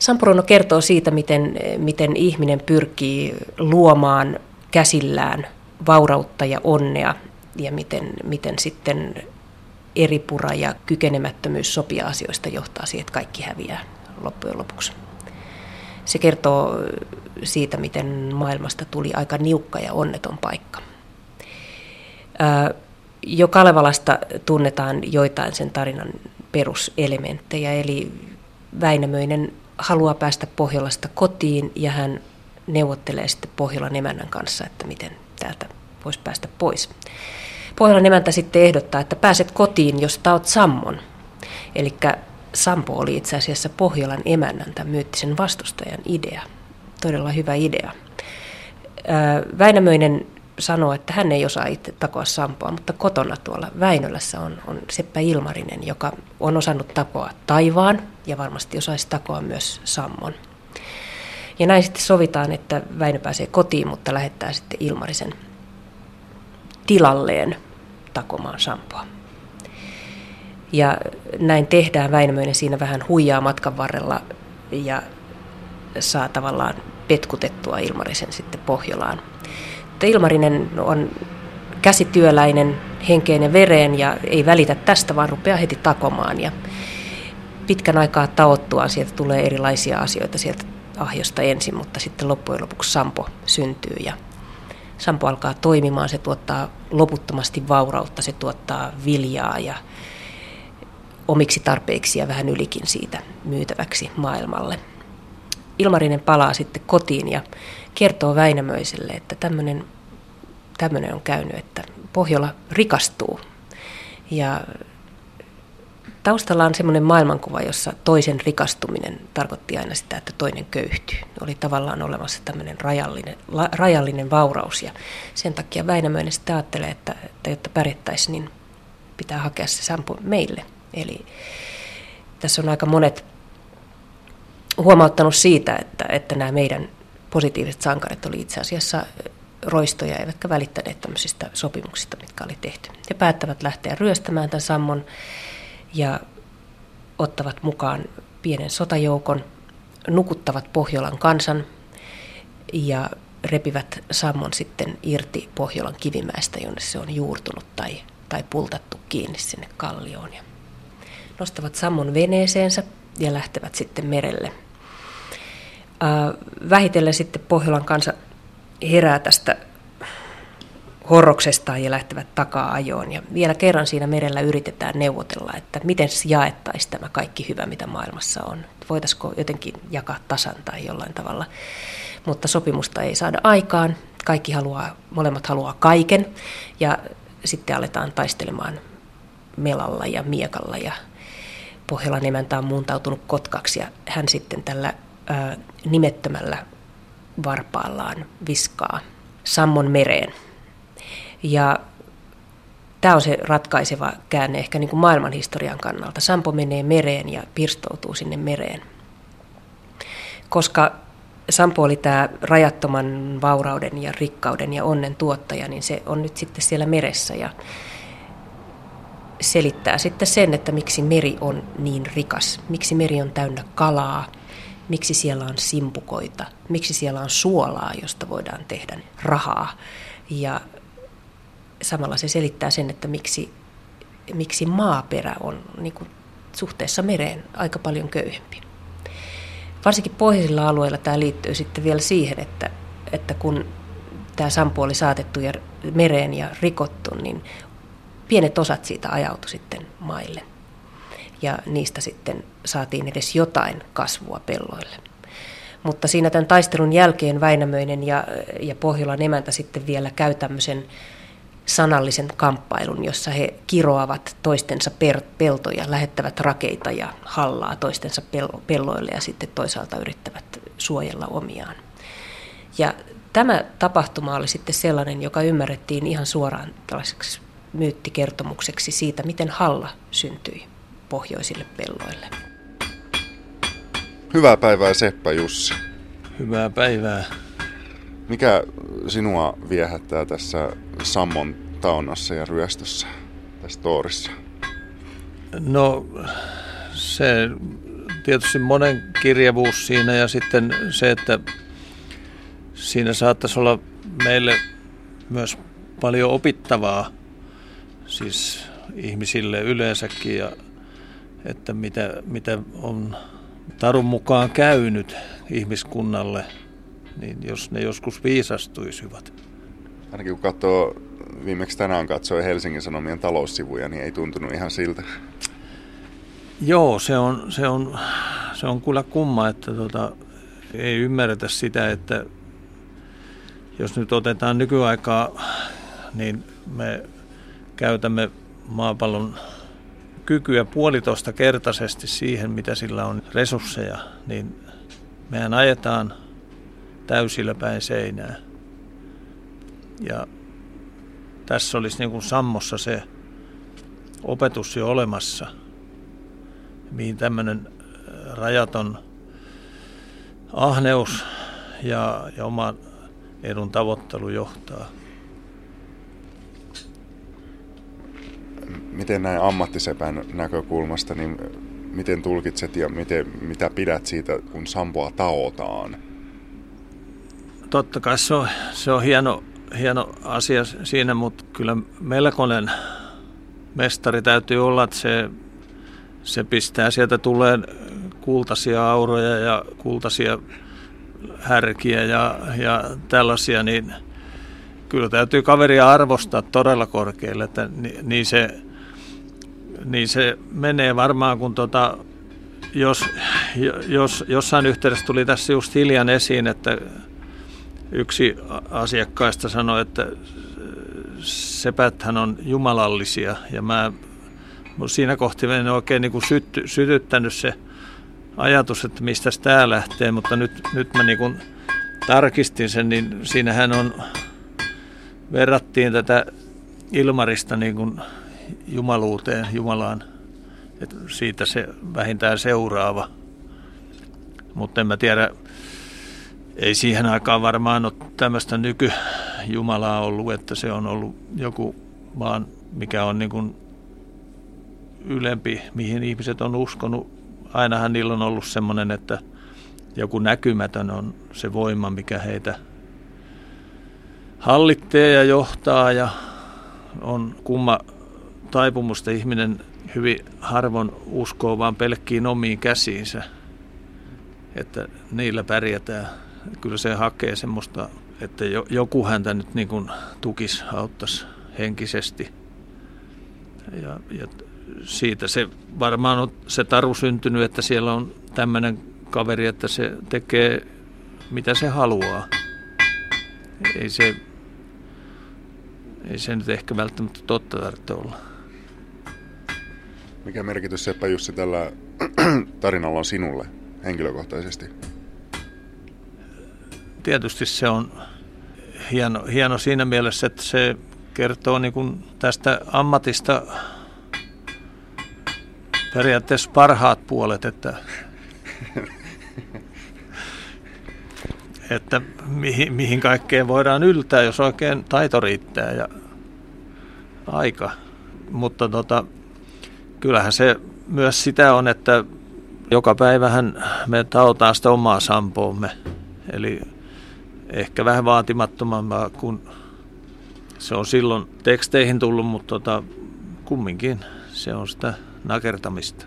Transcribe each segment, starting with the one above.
Sampo runo kertoo siitä, miten ihminen pyrkii luomaan käsillään vaurautta ja onnea ja miten sitten eripura ja kykenemättömyys sopia asioista johtaa siihen, että kaikki häviää loppujen lopuksi. Se kertoo siitä, miten maailmasta tuli aika niukka ja onneton paikka. Jo Kalevalasta tunnetaan joitain sen tarinan peruselementtejä, eli Väinämöinen haluaa päästä Pohjolasta kotiin ja hän neuvottelee sitten Pohjolan emännän kanssa, että miten täältä voisi päästä pois. Pohjolan emäntä sitten ehdottaa, että pääset kotiin, jos taot Sammon. Eli Sampo oli itse asiassa Pohjolan emännän, tämän myyttisen vastustajan idea. Todella hyvä idea. Väinämöinen sanoo, että hän ei osaa itse takoa Sampoa, mutta kotona tuolla Väinölässä on Seppä Ilmarinen, joka on osannut takoa taivaan ja varmasti osaisi takoa myös Sammon. Ja näin sitten sovitaan, että Väinö pääsee kotiin, mutta lähettää sitten Ilmarisen tilalleen takomaan Sampoa. Ja näin tehdään. Väinämöinen siinä vähän huijaa matkan varrella ja saa tavallaan petkutettua Ilmarisen sitten Pohjolaan. Mutta Ilmarinen on käsityöläinen henkeen ja vereen ja ei välitä tästä, vaan rupeaa heti takomaan. Ja pitkän aikaa taottuaan sieltä tulee erilaisia asioita sieltä ahjosta ensin, mutta sitten loppujen lopuksi Sampo syntyy ja Sampo alkaa toimimaan. Se tuottaa loputtomasti vaurautta, se tuottaa viljaa ja omiksi tarpeiksi ja vähän ylikin siitä myytäväksi maailmalle. Ilmarinen palaa sitten kotiin ja kertoo Väinämöiselle, että tämmöinen on käynyt, että Pohjola rikastuu. Ja taustalla on semmoinen maailmankuva, jossa toisen rikastuminen tarkoitti aina sitä, että toinen köyhtyy. Oli tavallaan olemassa tämmöinen rajallinen vauraus ja sen takia Väinämöinen sitten ajattelee, että jotta pärjättäisiin, niin pitää hakea se Sampo meille. Eli tässä on aika monet huomauttanut siitä, että nämä meidän positiiviset sankarit oli itse asiassa roistoja, eivätkä välittäneet tämmöisistä sopimuksista, mitkä oli tehty. He päättävät lähteä ryöstämään tämän Sammon ja ottavat mukaan pienen sotajoukon, nukuttavat Pohjolan kansan ja repivät Sammon sitten irti Pohjolan kivimäestä, jonne se on juurtunut tai pultattu kiinni sinne kallioon. Ja nostavat Sammon veneeseensä ja lähtevät sitten merelle. Vähitellen sitten Pohjolan kansa herää tästä horroksestaan ja lähtevät takaa ajoon. Ja vielä kerran siinä merellä yritetään neuvotella, että miten jaettaisiin tämä kaikki hyvä, mitä maailmassa on. Voitaisiko jotenkin jakaa tasan tai jollain tavalla. Mutta sopimusta ei saada aikaan. Molemmat haluaa kaiken ja sitten aletaan taistelemaan melalla ja miekalla. Ja Pohjolan emäntä on muuntautunut kotkaksi ja hän sitten tällä nimettömällä varpaallaan viskaa Sammon mereen. Ja tämä on se ratkaiseva käänne ehkä niin kuin maailmanhistorian kannalta. Sampo menee mereen ja pirstoutuu sinne mereen. Koska Sampo oli tämä rajattoman vaurauden ja rikkauden ja onnen tuottaja, niin se on nyt sitten siellä meressä ja selittää sitten sen, että miksi meri on niin rikas, miksi meri on täynnä kalaa, miksi siellä on simpukoita, miksi siellä on suolaa, josta voidaan tehdä rahaa. Ja samalla se selittää sen, että miksi maaperä on niin kuin suhteessa mereen aika paljon köyhempi. Varsinkin pohjoisilla alueilla tämä liittyy sitten vielä siihen, että kun tämä Sampo oli saatettu mereen ja rikottu, niin pienet osat siitä ajautui sitten maille. Ja niistä sitten saatiin edes jotain kasvua pelloille. Mutta siinä tämän taistelun jälkeen Väinämöinen ja Pohjolan emäntä sitten vielä käy tämmöisen sanallisen kamppailun, jossa he kiroavat toistensa peltoja, lähettävät rakeita ja hallaa toistensa pelloille ja sitten toisaalta yrittävät suojella omiaan. Ja tämä tapahtuma oli sitten sellainen, joka ymmärrettiin ihan suoraan tällaiseksi myyttikertomukseksi siitä, miten halla syntyi pohjoisille pelloille. Hyvää päivää Seppä Jussi. Hyvää päivää. Mikä sinua viehättää tässä Sammon taonnassa ja ryöstössä, tässä toorissa? No se tietysti monen kirjavuus siinä ja sitten se, että siinä saattaisi olla meille myös paljon opittavaa, siis ihmisille yleensäkin, ja että mitä on Tarun mukaan käynyt ihmiskunnalle, niin jos ne joskus viisastuisivat. Ainakin kun katsoo, viimeksi tänään katsoi Helsingin Sanomien taloussivuja, niin ei tuntunut ihan siltä. Joo, se on kyllä kumma, että ei ymmärretä sitä, että jos nyt otetaan nykyaikaa, niin me käytämme maapallon kykyä 1,5-kertaisesti siihen, mitä sillä on resursseja, niin mehän ajetaan täysillä päin seinää. Ja tässä olisi niin kuin sammossa se opetus jo olemassa, mihin tämmöinen rajaton ahneus ja oman edun tavoittelu johtaa. Miten näin ammattisepän näkökulmasta, niin miten tulkitset ja mitä pidät siitä, kun sampoa taotaan? Totta kai se on hieno asia siinä, mutta kyllä melkoinen mestari täytyy olla, että se pistää sieltä tulee kultaisia auroja ja kultaisia härkiä ja tällaisia, niin kyllä täytyy kaveria arvostaa todella korkealle, että niin se menee varmaan, kun jos jossain yhteydessä tuli tässä just hiljan esiin, että yksi asiakkaista sanoi, että sepäthän on jumalallisia, ja mä siinä kohti en oikein niin kuin sytyttänyt se ajatus, että mistä tämä lähtee, mutta nyt mä niin kuin tarkistin sen, niin siinähän verrattiin tätä Ilmarista niin kuin jumaluuteen, Jumalaan, että siitä se vähintään seuraava. Mutta en mä tiedä, ei siihen aikaan varmaan ole tämmöistä nykyjumalaa ollut, että se on ollut joku vaan, mikä on niin kuin ylempi, mihin ihmiset on uskonut. Ainahan niillä on ollut semmoinen, että joku näkymätön on se voima, mikä heitä hallitsee ja johtaa, ja on kumma taipumusta. Ihminen hyvin harvoin uskoo vaan pelkkiin omiin käsiinsä, että niillä pärjätään. Kyllä se hakee semmoista, että joku häntä nyt niin kuin tukisi, auttaisi henkisesti. Ja siitä se varmaan on se taru syntynyt, että siellä on tämmöinen kaveri, että se tekee mitä se haluaa. Ei se nyt ehkä välttämättä totta tarvitse olla. Mikä merkitys, Seppä Jussi, tällä tarinalla on sinulle henkilökohtaisesti? Tietysti se on hieno siinä mielessä, että se kertoo niin kuin tästä ammatista periaatteessa parhaat puolet, että mihin kaikkeen voidaan yltää, jos oikein taito riittää ja aika. Mutta kyllähän se myös sitä on, että joka päivähän me taotaan sitä omaa sampoomme. Eli ehkä vähän vaatimattomampaa kuin se on silloin teksteihin tullut, mutta kumminkin se on sitä nakertamista.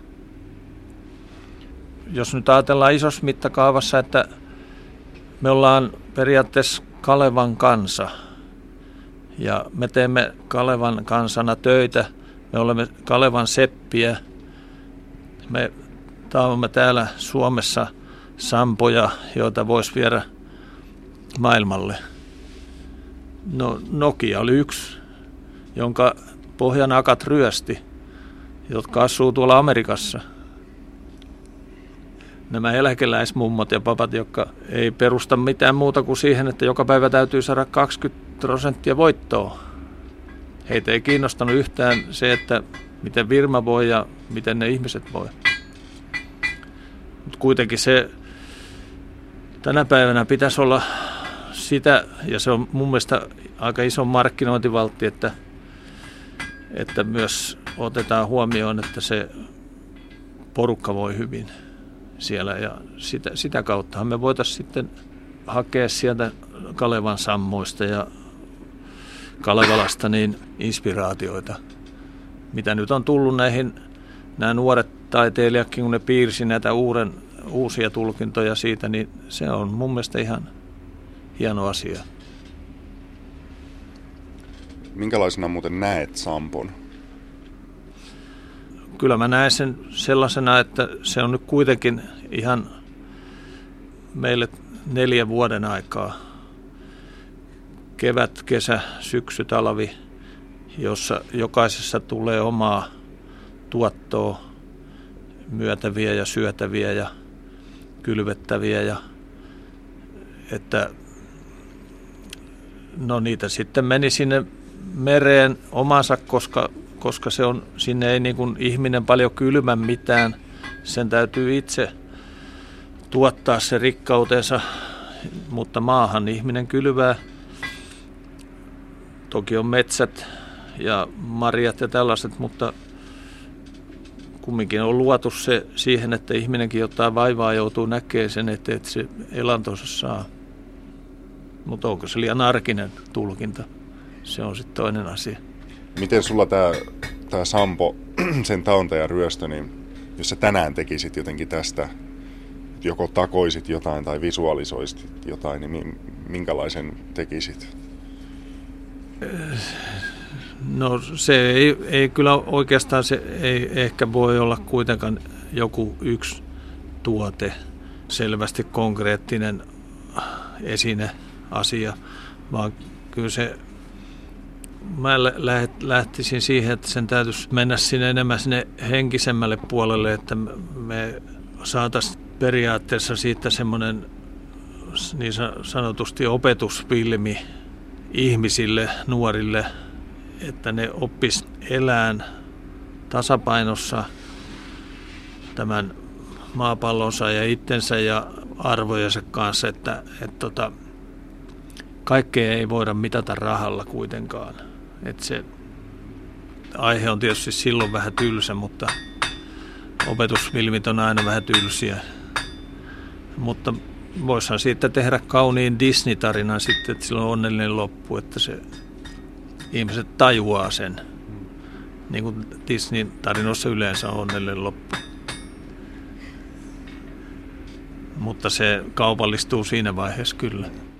Jos nyt ajatellaan isossa mittakaavassa, että me ollaan periaatteessa Kalevan kansa ja me teemme Kalevan kansana töitä, me olemme Kalevan seppiä, me taomme täällä Suomessa sampoja, joita voisi viedä maailmalle. No, Nokia oli yksi, jonka pohjan akat ryösti, jotka asuu tuolla Amerikassa. Nämä eläkeläismummot ja papat, jotka ei perusta mitään muuta kuin siihen, että joka päivä täytyy saada 20% voittoa. Heitä ei kiinnostanut yhtään se, että miten firma voi ja miten ne ihmiset voi. Mutta kuitenkin se tänä päivänä pitäisi olla sitä, ja se on mun mielestä aika iso markkinointivaltti, että myös otetaan huomioon, että se porukka voi hyvin. siellä. Ja sitä kauttahan me voitaisiin sitten hakea sieltä Kalevan sammoista ja Kalevalasta niin inspiraatioita, mitä nyt on tullut nämä nuoret taiteilijatkin, kun ne piirsi näitä uusia tulkintoja siitä, niin se on mun mielestä ihan hieno asia. Minkälaisena muuten näet sampon? Kyllä mä näen sen sellaisena, että se on nyt kuitenkin ihan meille 4 vuoden aikaa. Kevät, kesä, syksy, talvi, jossa jokaisessa tulee omaa tuottoa, myötäviä ja syötäviä ja kylvettäviä. Ja, että, no niitä sitten meni sinne mereen omansa, koska se on, sinne ei niin kuin ihminen paljon kylmä mitään. Sen täytyy itse tuottaa se rikkautensa, mutta maahan ihminen kylvää. Toki on metsät ja marjat ja tällaiset, mutta kumminkin on luotu se siihen, että ihminenkin jotain vaivaa joutuu näkemään sen, että se elantonsa saa. Mutta onko se liian arkinen tulkinta? Se on sitten toinen asia. Miten sulla tämä sampo, sen taunta ja ryöstö, niin jos sä tänään tekisit jotenkin tästä, joko takoisit jotain tai visualisoisit jotain, niin minkälaisen tekisit? No se ei kyllä oikeastaan, se ei ehkä voi olla kuitenkaan joku yksi tuote, selvästi konkreettinen esine, asia, vaan kyllä se, mä lähtisin siihen, että sen täytyisi mennä enemmän sinne henkisemmälle puolelle, että me saataisiin periaatteessa siitä semmoinen niin sanotusti opetusfilmi ihmisille, nuorille, että ne oppis elään tasapainossa tämän maapallonsa ja itsensä ja arvojensa kanssa, että kaikkea ei voida mitata rahalla kuitenkaan. Että se aihe on tietysti silloin vähän tylsä, mutta opetusfilmit on aina vähän tylsiä. Mutta voisihan siitä tehdä kauniin Disney-tarinan sitten, että sillä on onnellinen loppu, että se ihmiset tajuaa sen. Niin kuin Disney-tarinoissa yleensä on onnellinen loppu. Mutta se kaupallistuu siinä vaiheessa kyllä.